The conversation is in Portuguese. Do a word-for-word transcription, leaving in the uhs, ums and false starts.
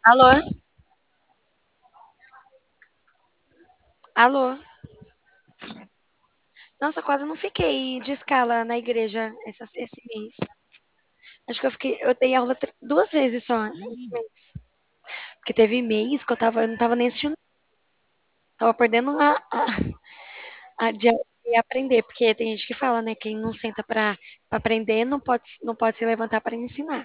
Alô? Alô? Nossa, quase não fiquei de escala na igreja essa- esse mês. Acho que eu fiquei, eu dei aula tr- duas vezes só esse mês. Porque teve mês que eu tava, eu não tava nem assistindo, tava perdendo a, a, a de de aprender, porque tem gente que fala, né, quem não senta pra, pra aprender não pode, não pode se levantar pra ensinar.